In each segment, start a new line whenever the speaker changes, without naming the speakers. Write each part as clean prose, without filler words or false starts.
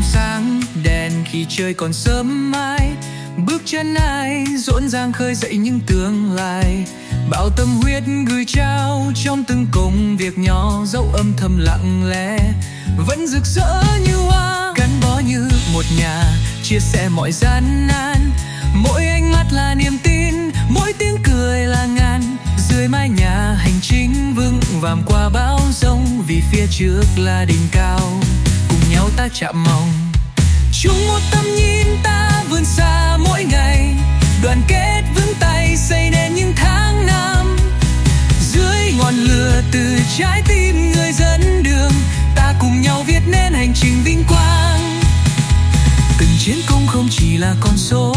trong sáng đèn khi trời còn sớm mai. Bước chân ai rộn ràng khơi dậy những tương lai. Bao tâm huyết gửi trao trong từng công việc nhỏ, dấu âm thầm lặng lẽ vẫn rực rỡ như hoa. Gắn bó như một nhà, chia sẻ mọi gian nan. Mỗi ánh mắt là niềm tin, mỗi tiếng cười là ngàn. Dưới mái nhà hành trình vững vàng qua bão giông, vì phía trước là đỉnh cao. Cùng nhau ta chạm mong, chung một tầm nhìn ta vươn xa mỗi ngày. Đoàn kết vững tay xây nên những tháng năm. Dưới ngọn lửa từ trái tim người dẫn đường, ta cùng nhau viết nên hành trình vinh quang. Từng chiến công không chỉ là con số,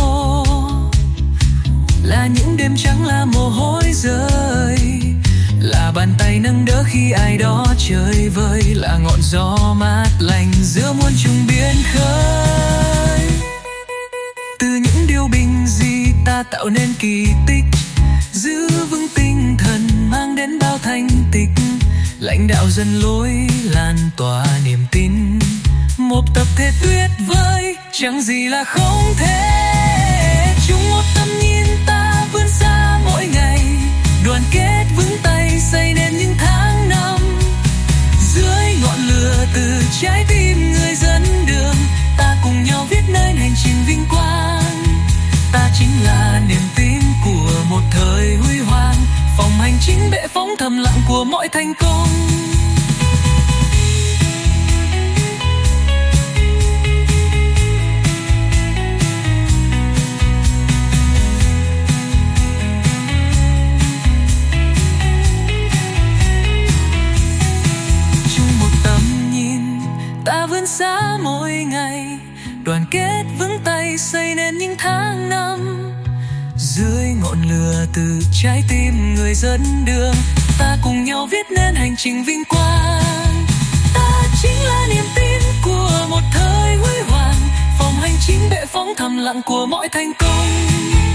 là những đêm trắng, là mồ hôi rơi, là bàn tay nâng đỡ khi ai đó chơi vơi, là ngọn gió mát lành giữa muôn trùng biển khơi. Từ những điều bình dị ta tạo nên kỳ tích, giữ vững tinh thần mang đến bao thành tích. Lãnh đạo dẫn lối lan tỏa niềm tin, một tập thể tuyệt vời chẳng gì là không thể. Chung một tầm nhìn ta vươn xa mỗi ngày, đoàn kết vững tay xây nên những tháng năm. Dưới ngọn lửa từ trái tim người dẫn đường, ta cùng nhau viết nên hành trình vinh quang. Ta chính là niềm tin của một thời huy hoàng, phòng hành chính bệ phóng thầm lặng của mọi thành công. Ta vươn xa mỗi ngày, đoàn kết vững tay xây nên những tháng năm. Dưới ngọn lửa từ trái tim người dẫn đường, ta cùng nhau viết nên hành trình vinh quang. Ta chính là niềm tin của một thời huy hoàng, phòng hành chính bệ phóng thầm lặng của mọi thành công.